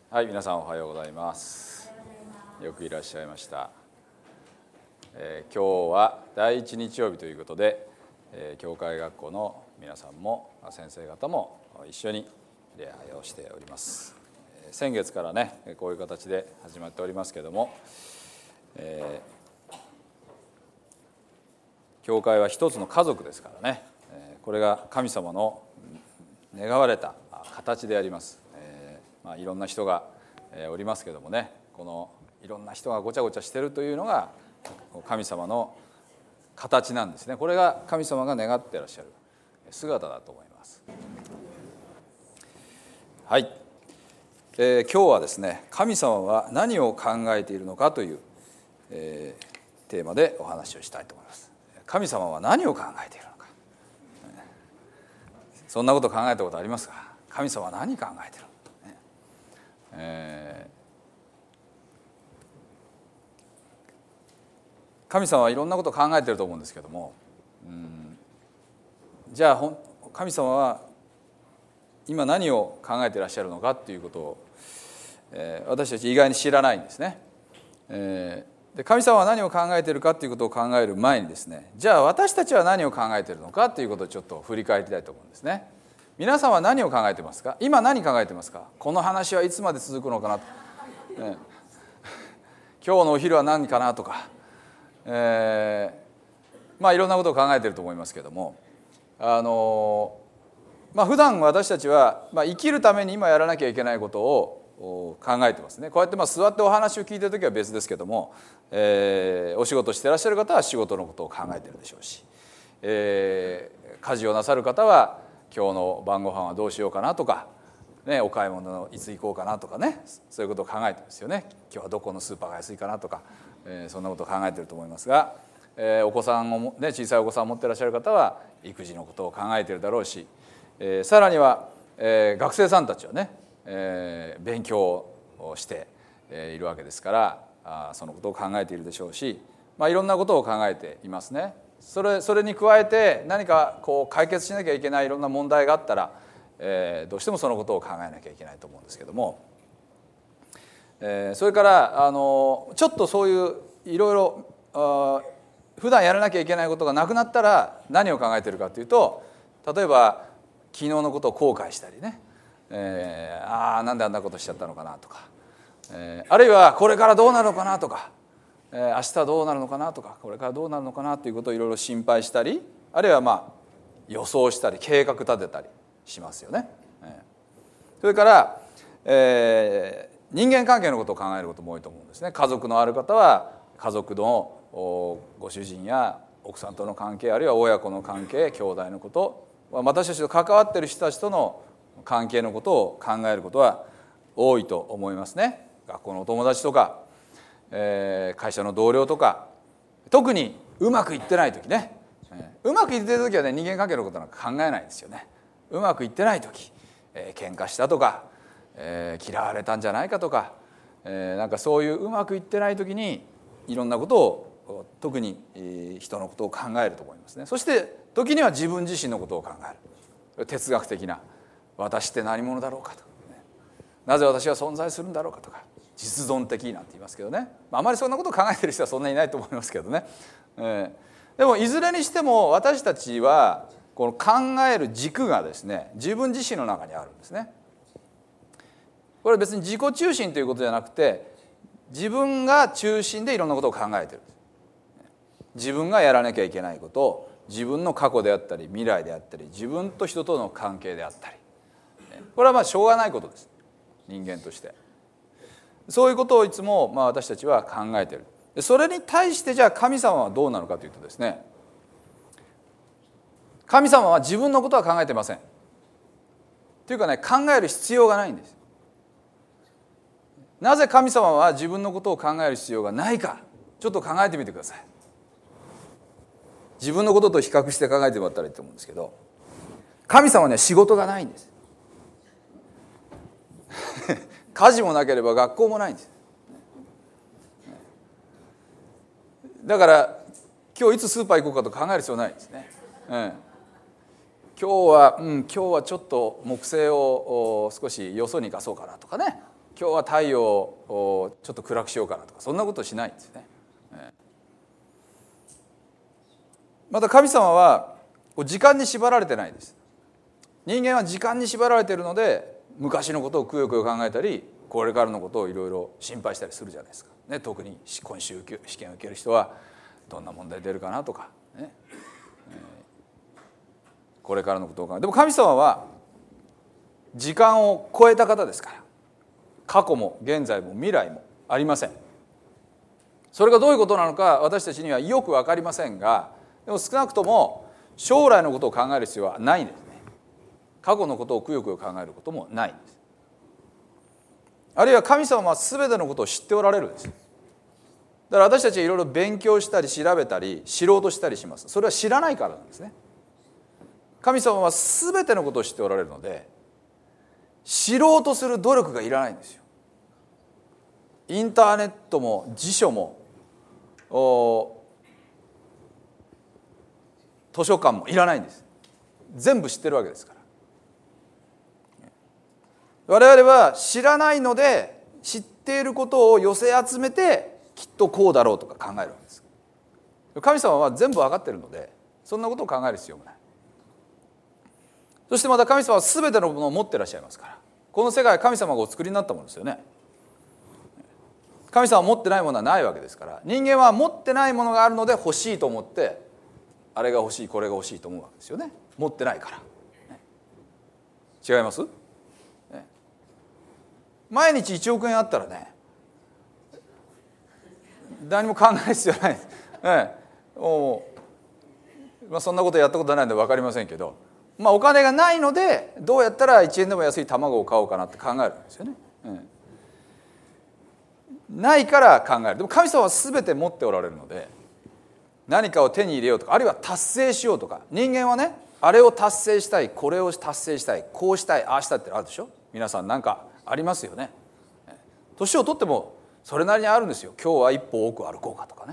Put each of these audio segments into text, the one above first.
はい、皆さんおはようございます。よくいらっしゃいました。今日は第一日曜日ということで、教会学校の皆さんも先生方も一緒に礼拝をしております。先月からね、こういう形で始まっておりますけれども、教会は一つの家族ですからね、これが神様の願われた形であります。いろんな人がおりますけどもね、このいろんな人がごちゃごちゃしてるというのが神様の形なんですね。これが神様が願っていらっしゃる姿だと思います。はい、今日はですね、神様は何を考えているのかという、テーマでお話をしたいと思います。神様は何を考えているのか、そんなこと考えたことありますか？神様は何考えているのか、神様はいろんなことを考えていると思うんですけども、じゃあ神様は今何を考えていらっしゃるのかっていうことを、私たち意外に知らないんですね。で、神様は何を考えているかっていうことを考える前にですね、じゃあ私たちは何を考えているのかっていうことをちょっと振り返りたいと思うんですね。皆さんは何を考えてますか？今何考えてますか？この話はいつまで続くのかなと、今日のお昼は何かなとか、いろんなことを考えていると思いますけども、普段私たちは、生きるために今やらなきゃいけないことを考えてますね。こうやって座ってお話を聞いているときは別ですけども、お仕事していらっしゃる方は仕事のことを考えているでしょうし、家事をなさる方は今日の晩ご飯はどうしようかなとか、お買い物いつ行こうかなとかね、そういうことを考えてますよね。今日はどこのスーパーが安いかなとか、そんなことを考えていると思いますが、お子さんを、小さいお子さんを持っていらっしゃる方は育児のことを考えているだろうし、さらには、学生さんたちはね、勉強をしているわけですから、そのことを考えているでしょうし、いろんなことを考えていますね。それに加えて何か解決しなきゃいけないいろんな問題があったら、どうしてもそのことを考えなきゃいけないと思うんですけども、それからちょっとそういういろいろ普段やらなきゃいけないことがなくなったら何を考えているかというと、例えば昨日のことを後悔したりね、なんであんなことしちゃったのかなとか、あるいはこれからどうなるのかなとか、明日どうなるのかなとか、これからどうなるのかなということをいろいろ心配したり、あるいは予想したり計画立てたりしますよね。それから、人間関係のことを考えることも多いと思うんですね。家族のある方は家族のご主人や奥さんとの関係、あるいは親子の関係、兄弟のこと、私たちと関わっている人たちとの関係のことを考えることは多いと思いますね。学校のお友達とか、会社の同僚とか、特にうまくいってない時ね、うまくいってる時はね、人間関係のことなんか考えないですよね。うまくいってない時、喧嘩したとか、嫌われたんじゃないかとか、なんかそういううまくいってない時にいろんなことを、特に人のことを考えると思いますね。そして時には自分自身のことを考える。哲学的な、私って何者だろうかとか、なぜ私は存在するんだろうかとか、実存的なんて言いますけどね、あまりそんなことを考えている人はそんなにいないと思いますけどね、でもいずれにしても私たちはこの考える軸がですね、自分自身の中にあるんですね。これは別に自己中心ということじゃなくて、自分が中心でいろんなことを考えている。自分がやらなきゃいけないことを、自分の過去であったり未来であったり、自分と人との関係であったり、これはしょうがないことです、人間として。そういうことをいつも私たちは考えている。それに対してじゃあ神様はどうなのかというとですね、神様は自分のことは考えてません。というかね、考える必要がないんです。なぜ神様は自分のことを考える必要がないか、ちょっと考えてみてください。自分のことと比較して考えてもらったらいいと思うんですけど、神様には仕事がないんです家事もなければ学校もないんです。だから今日いつスーパー行こうかと考える必要ないんですね。今日はちょっと木星を少しよそに行かそうかなとかね、 今日は太陽をちょっと暗くしようかなとか、そんなことしないんですね。また神様は時間に縛られてないです。人間は時間に縛られているので、昔のことをくよくよ考えたり、これからのことをいろいろ心配したりするじゃないですか、ね、特に今週試験を受ける人はどんな問題出るかなとか、ね、これからのことを考える。でも神様は時間を超えた方ですから、過去も現在も未来もありません。それがどういうことなのか私たちにはよく分かりませんが、でも少なくとも将来のことを考える必要はないんですね。過去のことをくよくよ考えることもないんです。あるいは神様は全てのことを知っておられるんです。だから私たちはいろいろ勉強したり調べたり知ろうとしたりします。それは知らないからなんですね。神様は全てのことを知っておられるので、知ろうとする努力がいらないんですよ。インターネットも辞書も図書館もいらないんです。全部知ってるわけですから。我々は知らないので、知っていることを寄せ集めてきっとこうだろうとか考えるわけです。神様は全部分かっているので、そんなことを考える必要もない。そしてまた神様は全てのものを持っていらっしゃいますから、この世界は神様がお作りになったものですよね。神様は持ってないものはないわけですから、人間は持ってないものがあるので欲しいと思って、あれが欲しいこれが欲しいと思うわけですよね。持ってないから。違います？毎日1億円あったらね、何も考える必要ないです。そんなことやったことないので分かりませんけど、お金がないのでどうやったら1円でも安い卵を買おうかなって考えるんですよね。ないから考える。でも神様は全て持っておられるので、何かを手に入れようとか、あるいは達成しようとか、人間はね、あれを達成したい、これを達成したい、こうしたい、ああしたいってあるでしょ。皆さん何かありますよね。年を取ってもそれなりにあるんですよ。今日は一歩多く歩こうかとかね、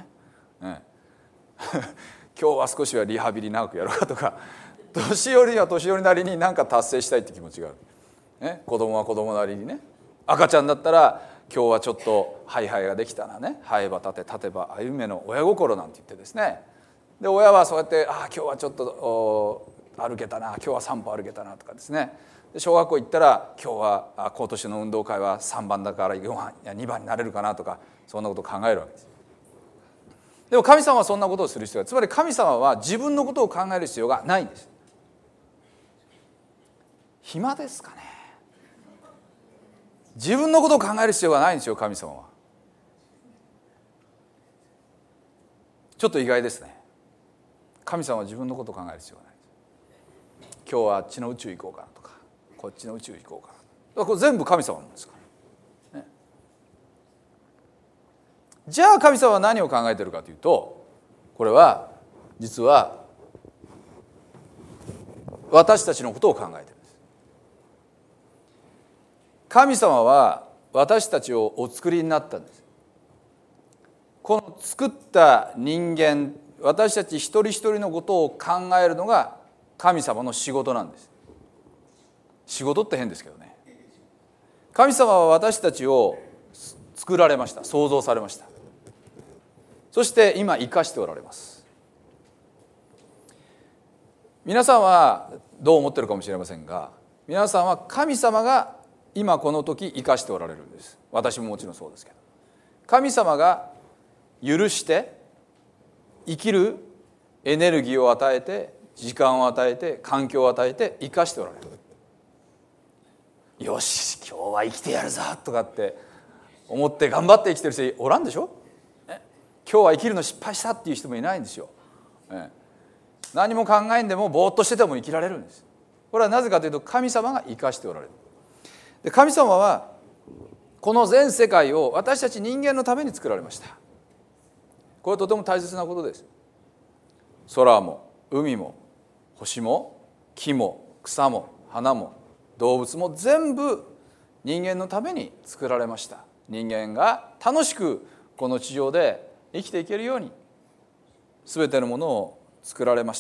今日は少しはリハビリ長くやろうかとか、年寄りには年寄りなりに何か達成したいって気持ちがある、子供は子供なりにね、赤ちゃんだったら今日はちょっとハイハイができたらね、ハエば立て立てば歩めの親心なんて言ってですね、で親はそうやって今日はちょっと歩けたな、今日は3歩歩けたなとかですね、で小学校行ったら今日は今年の運動会は3番だから4番や2番になれるかなとか、そんなことを考えるわけです。でも神様はそんなことをする必要が、つまり神様は自分のことを考える必要がないんです。暇ですかね。自分のことを考える必要がないんですよ、神様は。ちょっと意外ですね。神様は自分のことを考える必要がない。今日はあっちの宇宙行こうかなとか、こっちの宇宙行こうかな、これ全部神様なんですから、ね、じゃあ神様は何を考えているかというと、これは実は私たちのことを考えているんです。神様は私たちをお作りになったんです。この作った人間、私たち一人一人のことを考えるのが神様の仕事なんです。仕事って変ですけどね。神様は私たちを作られました。創造されました。そして今生かしておられます。皆さんはどう思ってるかもしれませんが、皆さんは神様が今この時生かしておられるんです。私ももちろんそうですけど、神様が許して生きるエネルギーを与えて、時間を与えて、環境を与えて生かしておられる。よし今日は生きてやるぞとかって思って頑張って生きてる人おらんでしょ。今日は生きるの失敗したっていう人もいないんですよ。何も考えんでもぼーっとしてても生きられるんです。これはなぜかというと、神様が生かしておられる。で神様はこの全世界を私たち人間のために作られました。これはとても大切なことです。空も海も星も木も草も花も動物も全部人間のために作られました。人間が楽しくこの地上で生きていけるように全てのものを作られました。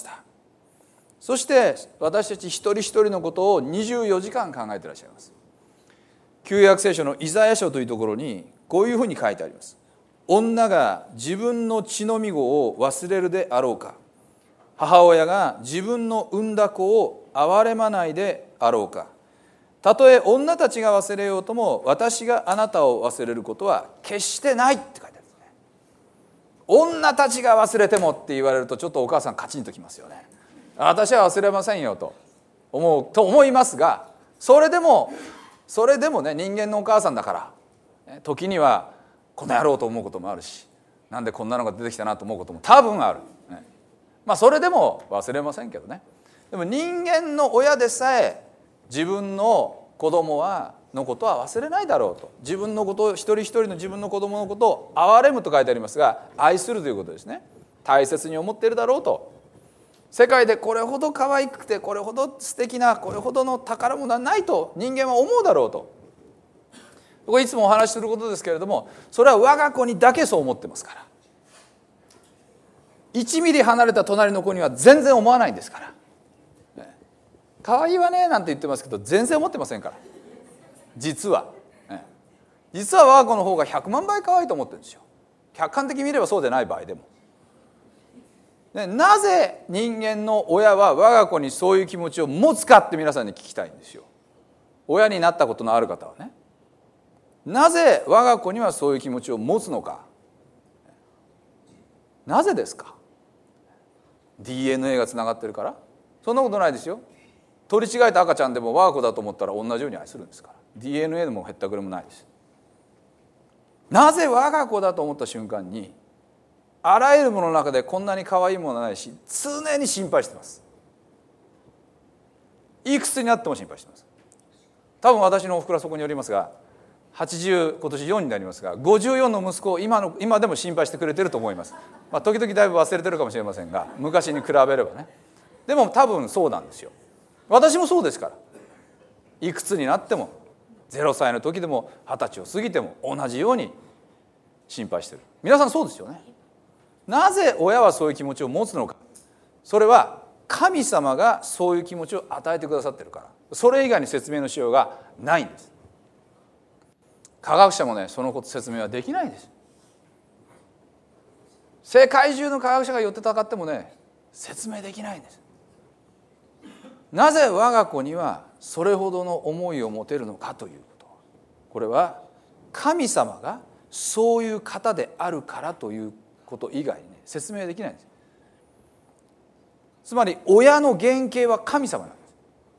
そして私たち一人一人のことを24時間考えていらっしゃいます。 旧約聖書のイザヤ書というところにこういうふうに書いてあります。女が自分の血のみ子を忘れるであろうか、母親が自分の産んだ子を憐れまないであろうか。たとえ女たちが忘れようとも私があなたを忘れることは決してないって書いてあるんですね。女たちが忘れてもって言われるとちょっとお母さんカチンときますよね。私は忘れませんよと思いますが、それでもね、人間のお母さんだから時にはこの野郎と思うこともあるし、なんでこんなのが出てきたなと思うことも多分ある、それでも忘れませんけどね。でも人間の親でさえ自分の子供のことは忘れないだろうと、自分のことを一人一人の自分の子供のことを憐れむと書いてありますが、愛するということですね。大切に思っているだろうと。世界でこれほど可愛くてこれほど素敵なこれほどの宝物はないと人間は思うだろうと。これいつもお話しすることですけれども、それは我が子にだけそう思ってますから。1ミリ離れた隣の子には全然思わないんですから。可愛いわねなんて言ってますけど全然思ってませんから。実は我が子の方が100万倍可愛いと思ってるんですよ。客観的に見ればそうでない場合でも。なぜ人間の親は我が子にそういう気持ちを持つかって皆さんに聞きたいんですよ。親になったことのある方はね、なぜ我が子にはそういう気持ちを持つのか。なぜですか。 DNA がつながってるから？そんなことないですよ。取り違えた赤ちゃんでも我が子だと思ったら同じように愛するんですから。 DNA でもへったくれもないです。なぜ我が子だと思った瞬間にあらゆるものの中でこんなに可愛いものはないし、常に心配してます。いくつになっても心配してます。多分私のおふくろはそこにおりますが、80今年4になりますが、54の息子を今でも心配してくれてると思います。時々だいぶ忘れてるかもしれませんが、昔に比べればね。でも多分そうなんですよ。私もそうですから。いくつになっても0歳の時でも20歳を過ぎても同じように心配してる。皆さんそうですよね。なぜ親はそういう気持ちを持つのか。それは神様がそういう気持ちを与えてくださってるから。それ以外に説明のしようがないんです。科学者もね、そのこと説明はできないんです。世界中の科学者が寄ってたかってもね、説明できないんです。なぜ我が子にはそれほどの思いを持てるのかということ、これは神様がそういう方であるからということ以外にね、説明できないんです。つまり親の原型は神様なんです。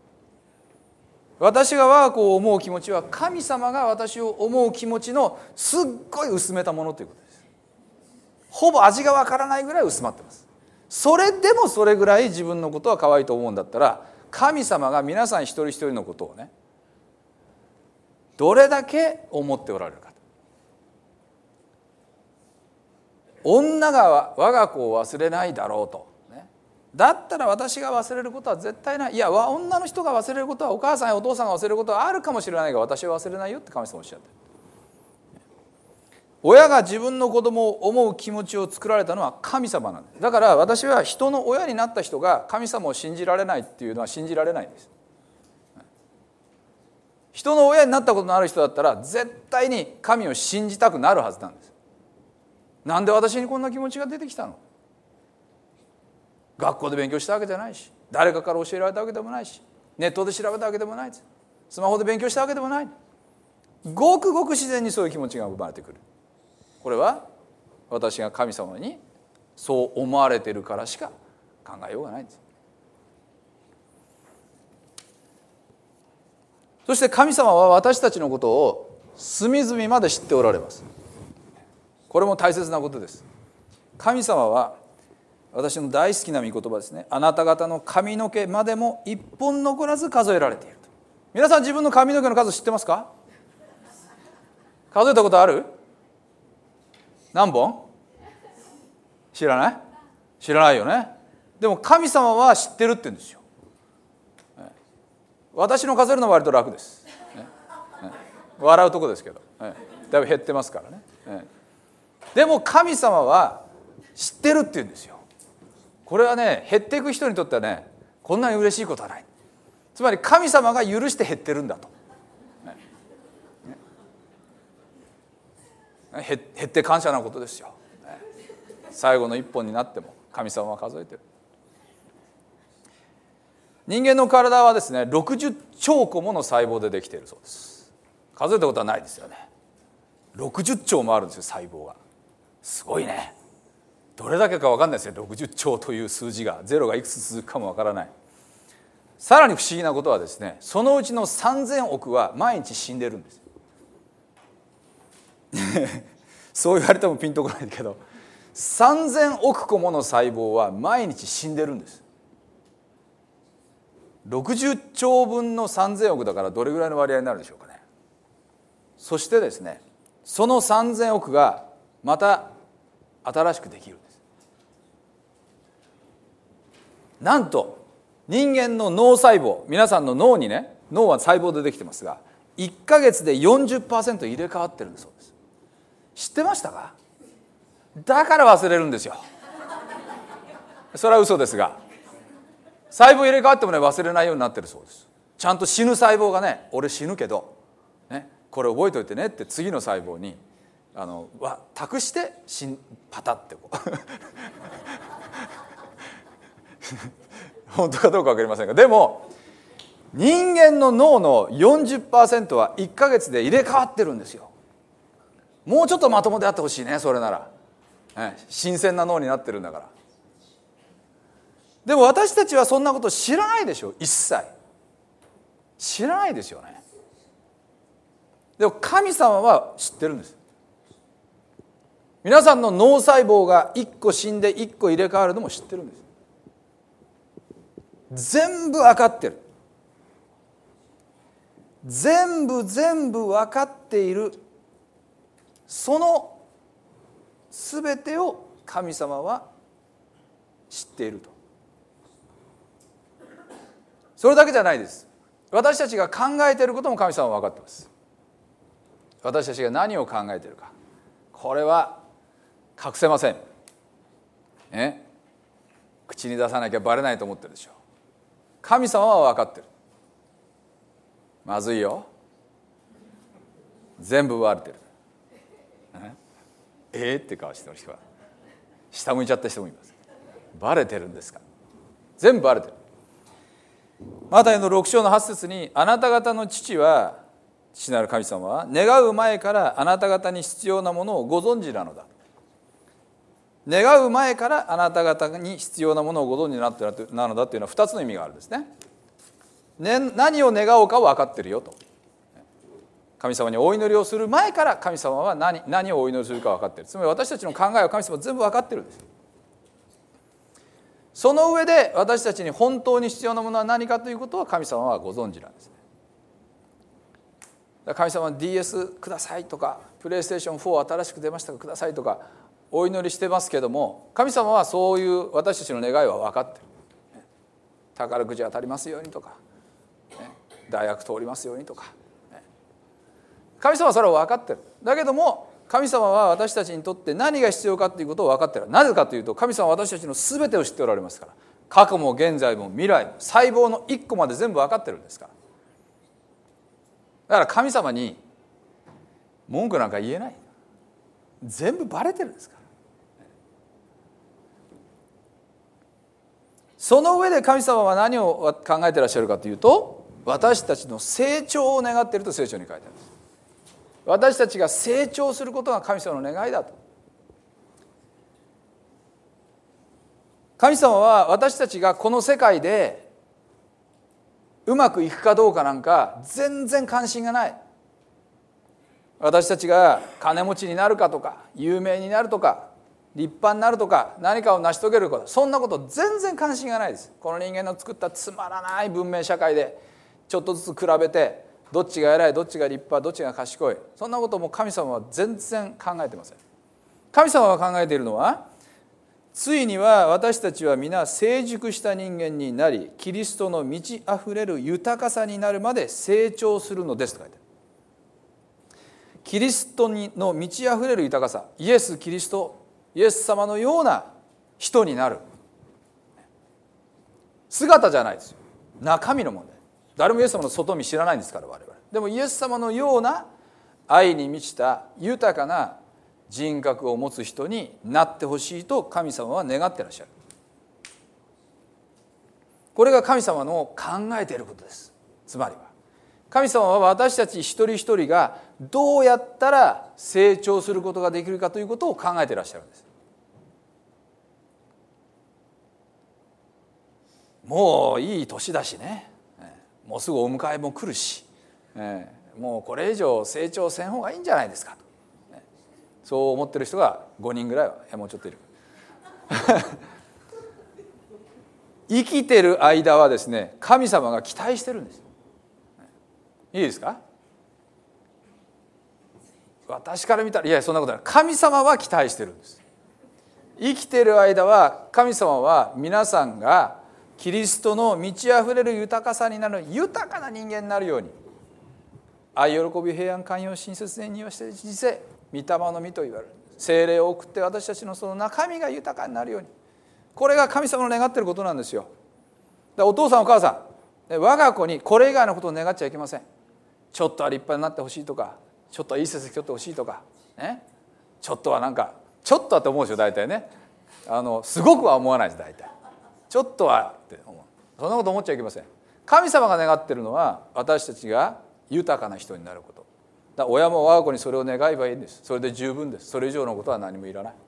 私が我が子を思う気持ちは神様が私を思う気持ちのすっごい薄めたものということです。ほぼ味がわからないぐらい薄まってます。それでもそれぐらい自分のことは可愛いと思うんだったら、神様が皆さん一人一人のことをね、どれだけ思っておられるか。女が我が子を忘れないだろうと、だったら私が忘れることは絶対ない。いや、女の人が忘れることは、お母さんやお父さんが忘れることはあるかもしれないが、私は忘れないよって神様おっしゃってる。親が自分の子供を思う気持ちを作られたのは神様なんです。だから私は人の親になった人が神様を信じられないっていうのは信じられないんです。人の親になったことのある人だったら絶対に神を信じたくなるはずなんです。なんで私にこんな気持ちが出てきたの？学校で勉強したわけじゃないし、誰かから教えられたわけでもないし、ネットで調べたわけでもないです。スマホで勉強したわけでもない。ごくごく自然にそういう気持ちが生まれてくる。これは私が神様にそう思われているからしか考えようがないんです。そして神様は私たちのことを隅々まで知っておられます。これも大切なことです。神様は私の大好きな御言葉ですね。あなた方の髪の毛までも一本残らず数えられていると。皆さん自分の髪の毛の数知ってますか？数えたことある？何本？知らない？知らないよね。でも神様は知ってるって言うんですよ。私の数えるのは割と楽です。笑うとこですけど、だいぶ減ってますからね。でも神様は知ってるって言うんですよ。これはね、減っていく人にとってはね、こんなに嬉しいことはない。つまり神様が許して減ってるんだと。 減って感謝なことですよ。最後の一本になっても神様は数えてる。人間の体はですね、60兆個もの細胞でできているそうです。数えたことはないですよね。60兆もあるんですよ、細胞が。すごいね。どれだけか分かんないですよ、60兆という数字が。ゼロがいくつ続くかも分からない。さらに不思議なことはですね、そのうちの3000億は毎日死んでるんです。そう言われてもピンとこないけど、3000億個もの細胞は毎日死んでるんです。60兆分の3000億だからどれぐらいの割合になるでしょうかね。そしてですね、その3000億がまた新しくできるんです。なんと人間の脳細胞、皆さんの脳にね、脳は細胞でできてますが、1ヶ月で 40% 入れ替わってるんだそうです。知ってましたか？だから忘れるんですよ。それは嘘ですが、細胞入れ替わってもね、忘れないようになってるそうです。ちゃんと死ぬ細胞がね、俺死ぬけど、ね、これ覚えておいてねって次の細胞に託してパタってこう本当かどうか分かりませんが、でも人間の脳の 40% は1ヶ月で入れ替わってるんですよ。もうちょっとまともであってほしいね、それなら、新鮮な脳になってるんだから。でも私たちはそんなこと知らないでしょ。一切知らないですよね。でも神様は知ってるんです。皆さんの脳細胞が1個死んで1個入れ替わるのも知ってるんです。全部分かってる。全部分かっている。その全てを神様は知っていると。それだけじゃないです。私たちが考えていることも神様は分かっています。私たちが何を考えているか、これは隠せません。口に出さなきゃバレないと思ってるでしょう。神様は分かってる。まずいよ。全部バレてる。って顔してる人は下向いちゃった人もいます。バレてるんですか？全部バレてる。マタイの6章の8節に、あなた方の父なる神様は願う前からあなた方に必要なものをご存知なのだ。願う前からあなた方に必要なものをご存知なのだというのは2つの意味があるんですね。何を願おうか分かってるよと。神様にお祈りをする前から神様は何をお祈りするか分かってる。つまり私たちの考えを神様は全部分かってるんです。その上で私たちに本当に必要なものは何かということは神様はご存知なんですね。神様は DS くださいとか、プレイステーション4新しく出ましたがくださいとかお祈りしてますけども、神様はそういう私たちの願いは分かってる。宝くじ当たりますようにとか、大学通りますようにとか、神様はそれを分かってる。だけども神様は私たちにとって何が必要かということを分かっている。なぜかというと、神様は私たちの全てを知っておられますから。過去も現在も未来も細胞の一個まで全部分かってるんですから。だから神様に文句なんか言えない。全部バレてるんですから。その上で神様は何を考えていらっしゃるかというと、私たちの成長を願っていると聖書に書いてあるんです。私たちが成長することが神様の願いだと。神様は私たちがこの世界でうまくいくかどうかなんか全然関心がない。私たちが金持ちになるかとか、有名になるとか、立派になるとか、何かを成し遂げること、そんなこと全然関心がないです。この人間の作ったつまらない文明社会でちょっとずつ比べて、どっちが偉い、どっちが立派、どっちが賢い、そんなことも神様は全然考えてません。神様が考えているのは、ついには私たちは皆成熟した人間になり、キリストの満ちあふれる豊かさになるまで成長するのですと書いてある。キリストの満ちあふれる豊かさ、イエス・キリスト、イエス様のような人になる。姿じゃないですよ。中身の問題。誰もイエス様の外見知らないんですから、我々。でもイエス様のような愛に満ちた豊かな人格を持つ人になってほしいと神様は願ってらっしゃる。これが神様の考えていることです。つまりは神様は私たち一人一人がどうやったら成長することができるかということを考えていらっしゃるんです。もういい年だしね、もうすぐお迎えも来るし、もうこれ以上成長せん方がいいんじゃないですかと、そう思ってる人が5人ぐらいは、もうちょっといる生きてる間はですね、神様が期待してるんです。いいですか？私から見たら、いやそんなことない。神様は期待してるんです。生きてる間は神様は皆さんがキリストの満ち溢れる豊かさになる豊かな人間になるように、愛、喜び、平安、寛容、親切、善人はして実世、御霊の実と言われる聖霊を送って私たちのその中身が豊かになるように、これが神様の願っていることなんですよ。だからお父さんお母さん、我が子にこれ以外のことを願っちゃいけません。ちょっとは立派になってほしいとか、ちょっとはいい成績取ってほしいとか、ね、ちょっとはなんかちょっとはって思うんですよ大体ね。すごくは思わないです大体。ちょっとはって思う。そんなこと思っちゃいけません。神様が願っているのは私たちが豊かな人になること。だから親も我が子にそれを願えばいいんです。それで十分です。それ以上のことは何もいらない。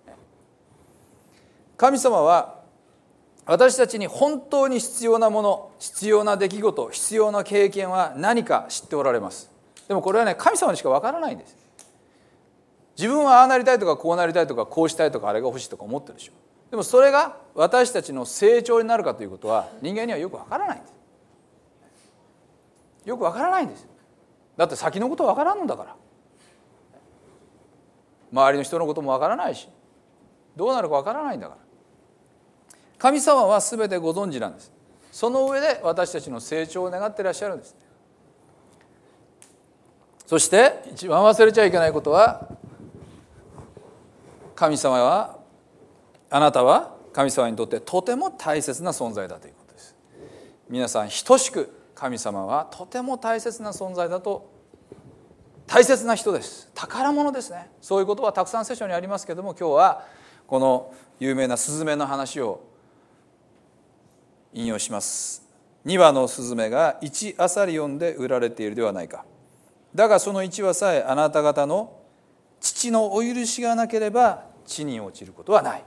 神様は私たちに本当に必要なもの、必要な出来事、必要な経験は何か知っておられます。でもこれはね、神様にしかわからないんです。自分はああなりたいとかこうなりたいとかこうしたいとかあれが欲しいとか思ってるでしょ。でもそれが私たちの成長になるかということは人間にはよくわからないんです。よくわからないんです。だって先のことわからんのだから。周りの人のこともわからないし、どうなるかわからないんだから。神様は全てご存知なんです。その上で私たちの成長を願っていらっしゃるんです。そして一番忘れちゃいけないことは、あなたは神様にとってとても大切な存在だということです。皆さん等しく神様はとても大切な存在だと、大切な人です。宝物ですね。そういうことはたくさん聖書にありますけれども、今日はこの有名なスズメの話を引用します。2羽のスズメが1アサリオンで売られているではないか。だがその1羽さえあなた方の父のお許しがなければ地に落ちることはない。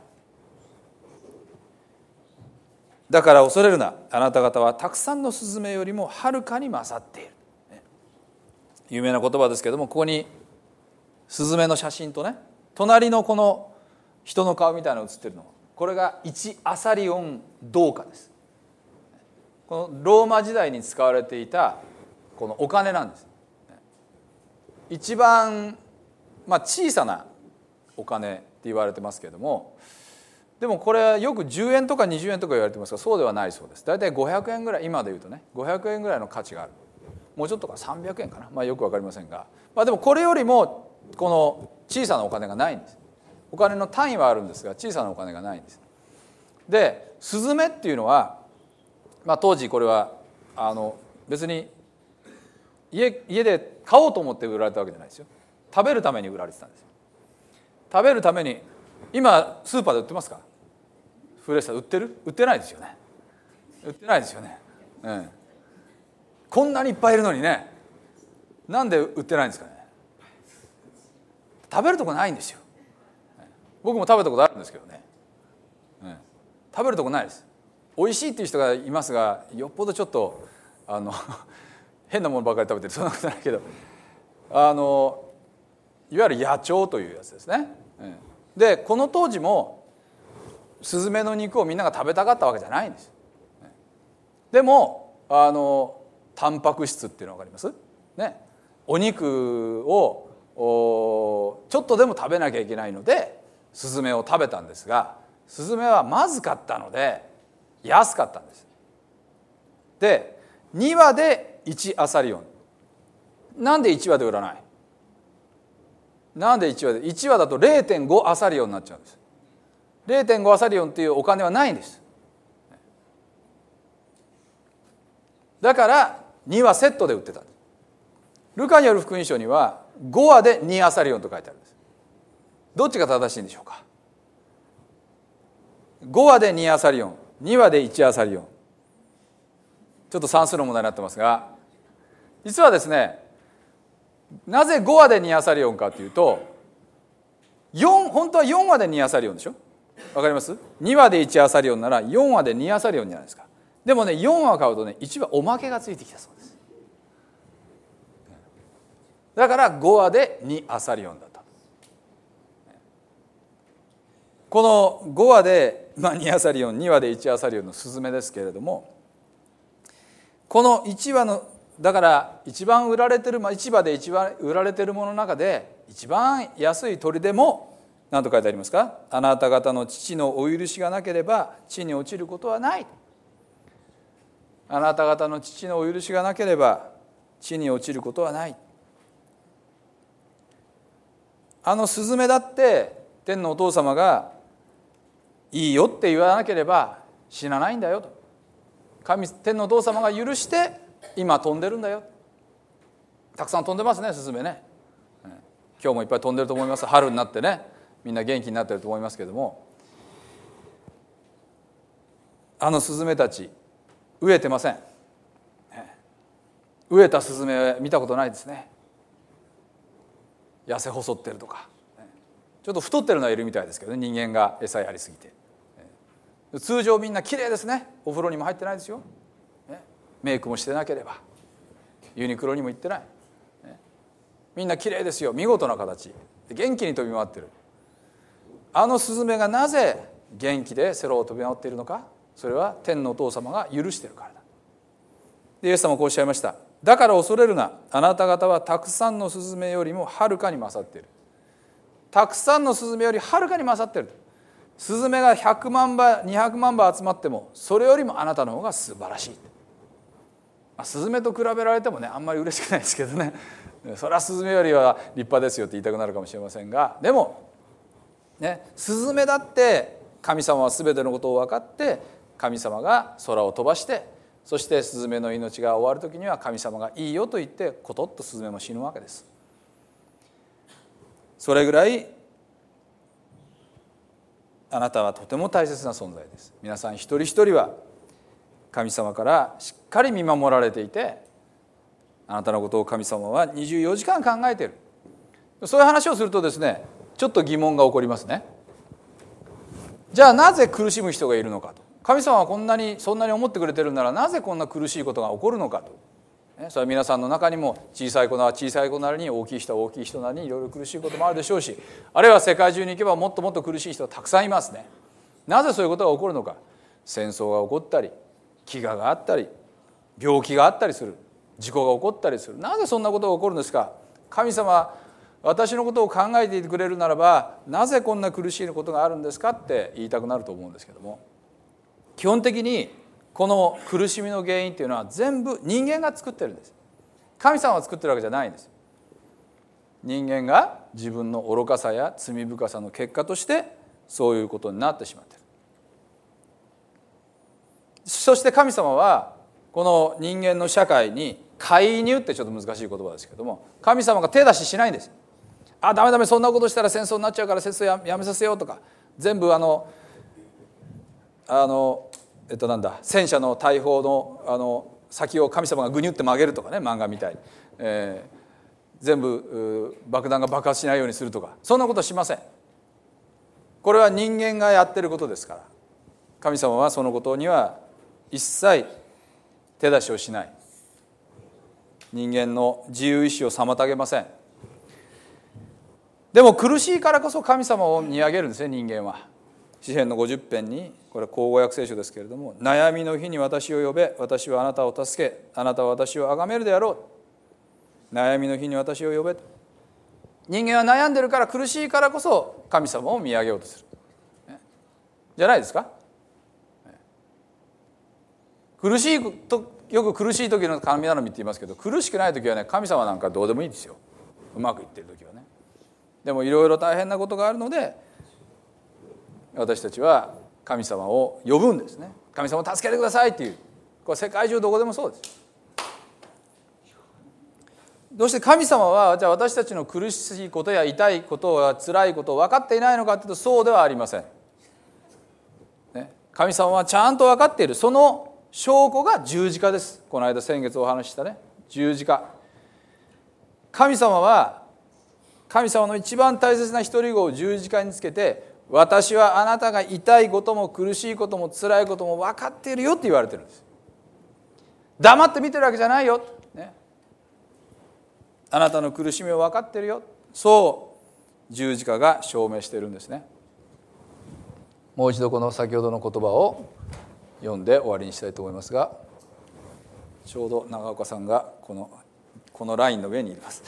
だから恐れるな。あなた方はたくさんのスズメよりもはるかに勝っている。有名な言葉ですけれども、ここにスズメの写真とね、隣のこの人の顔みたいなのが写ってるの、これが1アサリオン銅貨です。このローマ時代に使われていたこのお金なんです。一番、小さなお金って言われてますけれども、でもこれはよく10円とか20円とか言われてますが、そうではないそうです。だいたい500円ぐらい、今でいうとね500円ぐらいの価値がある。もうちょっとか300円かな、よく分かりませんが、でもこれよりもこの小さなお金がないんです。お金の単位はあるんですが小さなお金がないんです。でスズメっていうのは、当時これは別に家で買おうと思って売られたわけじゃないですよ。食べるために売られてたんです。食べるために。今スーパーで売ってますか？フレッシュ売ってる？売ってないですよね。売ってないですよね、こんなにいっぱいいるのにね、なんで売ってないんですかね。食べるとこないんですよ。僕も食べたことあるんですけどね、食べるとこないです。美味しいっていう人がいますが、よっぽどちょっと変なものばかり食べてる、そんなことないけど、いわゆる野鳥というやつですね。でこの当時もスズメの肉をみんなが食べたかったわけじゃないんです。でもタンパク質っていうの分かります？ね、お肉をちょっとでも食べなきゃいけないのでスズメを食べたんですが、スズメはまずかったので安かったんです。で2羽で1アサリオン。なんで1羽で売らない？なんで1羽で1羽だと 0.5 アサリオンになっちゃうんです。 0.5 アサリオンっていうお金はないんです。だから2羽セットで売ってたんです。ルカによる福音書には5羽で2アサリオンと書いてあるんです。 どっちが正しいんでしょうか。5話で2アサリオン、2話で1アサリオン。ちょっと算数の問題になってますが、実はですね、なぜ5話で2アサリオンかというと、本当は4話で2アサリオンでしょ。わかります？ 2 話で1アサリオンなら4話で2アサリオンじゃないですか。でもね、4話買うとね、1話おまけがついてきたそうです。だから5話で2アサリオンだった。この5話で2アサリオン、2話で1アサリオンのスズメですけれども、この1話のだから一番売られてる、市場で一番売られてるものの中で一番安い鳥でも何と書いてありますか。あなた方の父のお許しがなければ地に落ちることはない。あなた方の父のお許しがなければ地に落ちることはない。スズメだって天のお父様がいいよって言わなければ死なないんだよと。天のお父様が許して今飛んでるんだよ。たくさん飛んでますね、スズメね。今日もいっぱい飛んでると思います。春になってね、みんな元気になってると思いますけども、スズメたち飢えてません。飢えたスズメ見たことないですね。痩せ細ってるとか、ちょっと太ってるのはいるみたいですけどね、人間が餌やりすぎて。通常みんな綺麗ですね。お風呂にも入ってないですよ。メイクもしてなければユニクロにも行ってない。みんな綺麗ですよ。見事な形で元気に飛び回ってる。スズメがなぜ元気で空を飛び回っているのか。それは天のお父様が許しているからだ。でイエス様はこうおっしゃいました。だから恐れるな。あなた方はたくさんのスズメよりもはるかに勝っている。たくさんのスズメよりはるかに勝っている。スズメが100万羽200万羽集まってもそれよりもあなたの方が素晴らしい。スズメと比べられてもね、あんまり嬉しくないですけどね、それはスズメよりは立派ですよって言いたくなるかもしれませんが、でもね、スズメだって神様は全てのことを分かって、神様が空を飛ばして、そしてスズメの命が終わる時には神様がいいよと言ってコトッとスズメも死ぬわけです。それぐらいあなたはとても大切な存在です。皆さん一人一人は神様からしっかり見守られていて、あなたのことを神様は24時間考えている。そういう話をするとですね、ちょっと疑問が起こりますね。じゃあなぜ苦しむ人がいるのかと。神様はそんなに思ってくれてるなら、なぜこんな苦しいことが起こるのかと。それは皆さんの中にも小さい子は小さい子なりに、大きい人は大きい人なりにいろいろ苦しいこともあるでしょうし、あるいは世界中に行けばもっともっと苦しい人はたくさんいますね。なぜそういうことが起こるのか。戦争が起こったり、飢餓があったり、病気があったりする、事故が起こったりする。なぜそんなことが起こるんですか。神様は私のことを考えていてくれるならば、なぜこんな苦しいことがあるんですかって言いたくなると思うんですけども、基本的にこの苦しみの原因っていうのは全部人間が作ってるんです。神様は作ってるわけじゃないんです。人間が自分の愚かさや罪深さの結果としてそういうことになってしまっている。そして神様はこの人間の社会に介入ってちょっと難しい言葉ですけども、神様が手出ししないんです。ダメそんなことしたら戦争になっちゃうから戦争やめさせようとか、全部戦車の大砲の先を神様がぐにゅって曲げるとかね、漫画みたいに、全部爆弾が爆発しないようにするとか、そんなことしません。これは人間がやってることですから、神様はそのことには一切手出しをしない。人間の自由意志を妨げません。でも苦しいからこそ神様を見上げるんですね、人間は。詩編の50編に、これは口語訳聖書ですけれども、悩みの日に私を呼べ、私はあなたを助け、あなたは私を崇めるであろう。悩みの日に私を呼べ。人間は悩んでるから、苦しいからこそ神様を見上げようとする、じゃないですか。苦しいと、よく苦しい時の神頼みって言いますけど、苦しくない時はね、神様なんかどうでもいいですよ。うまくいってる時はね。でもいろいろ大変なことがあるので、私たちは神様を呼ぶんですね。神様を助けてくださいっていう。これ世界中どこでもそうです。 どうして神様はじゃあ私たちの苦しいことや痛いことや辛いことを分かっていないのかというと、そうではありません。神様はちゃんと分かっている。その証拠が十字架です。この間先月お話ししたね、十字架。神様は神様の一番大切な一人子を十字架につけて、私はあなたが痛いことも苦しいことも辛いことも分かっているよって言われてるんです。黙って見てるわけじゃないよ、ね、あなたの苦しみを分かってるよ、そう十字架が証明しているんですね。もう一度この先ほどの言葉を読んで終わりにしたいと思いますが、ちょうど長岡さんがこのラインの上にいます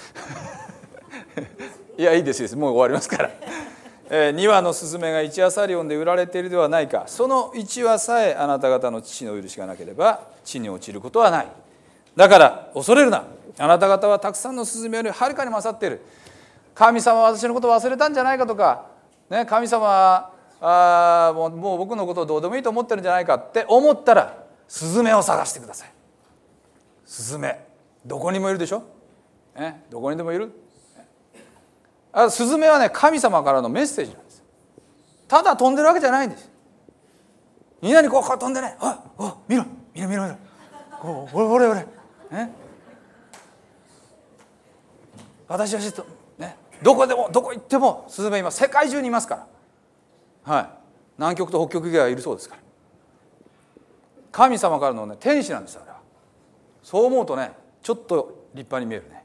いや、いいですもう終わりますから2羽のスズメが1羽サリオンで売られているではないか。その1羽さえあなた方の父の許しがなければ地に落ちることはない。だから恐れるな。あなた方はたくさんのスズメよりはるかに勝っている。神様は私のことを忘れたんじゃないかとか、ね、神様はもう僕のことをどうでもいいと思ってるんじゃないかって思ったら、スズメを探してください。スズメどこにもいるでしょ、ね、どこにでもいる。スズメはね、神様からのメッセージなんです。ただ飛んでるわけじゃないんです。みんなにこう飛んでね、見ろ俺、ね、私は知って、ね、どこ行ってもスズメ今世界中にいますから、はい、南極と北極以外はいるそうですから。神様からの、ね、天使なんですよ、あれは。そう思うとね、ちょっと立派に見えるね。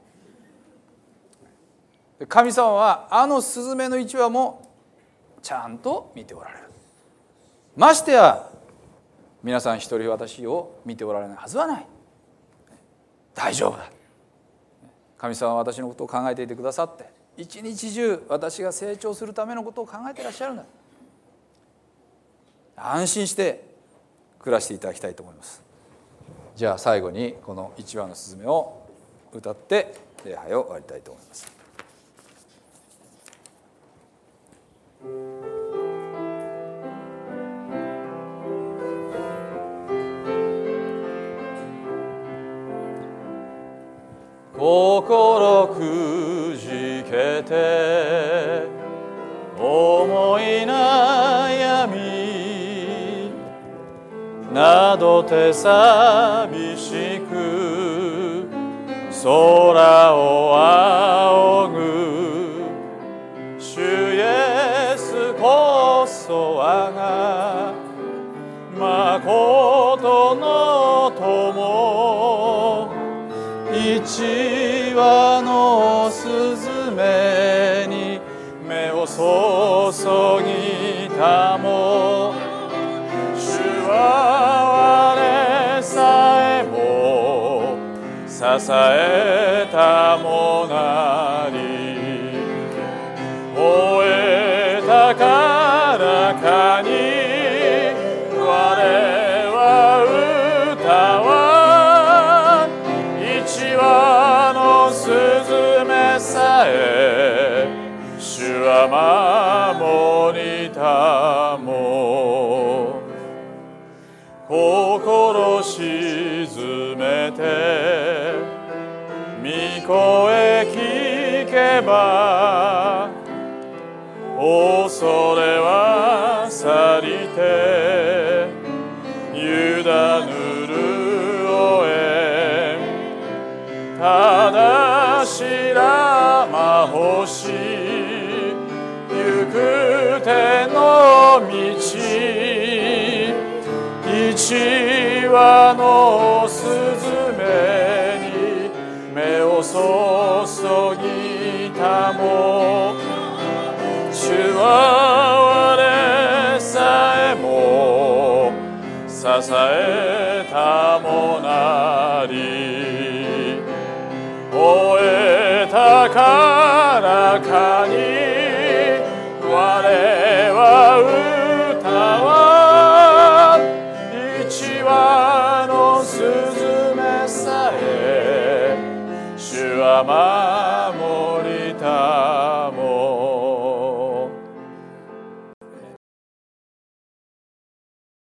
神様はあのスズメの1羽もちゃんと見ておられる。ましてや皆さん一人私を見ておられないはずはない。大丈夫だ。神様は私のことを考えていてくださって、一日中私が成長するためのことを考えていらっしゃるんだ。安心して暮らしていただきたいと思います。じゃあ最後にこの1羽のスズメを歌って礼拝を終わりたいと思います。心くじけて思い悩みなどて寂しく空を仰ぐ主イエスこそ我が誠の友、一羽のスズメに目を注ぎたも、主は我さえも支えたもなり、終えたからかに我は歌わ、一羽のスズメさえ主は守りたも、心静めて御声聞けば、恐れは去りて委ぬるおえ、ただ白ま星行く手の道、一羽のスズメに目を注ぎたも、主は我さえも支えたもなり、終えたからかに我は歌わ、一羽のスズメさえ主は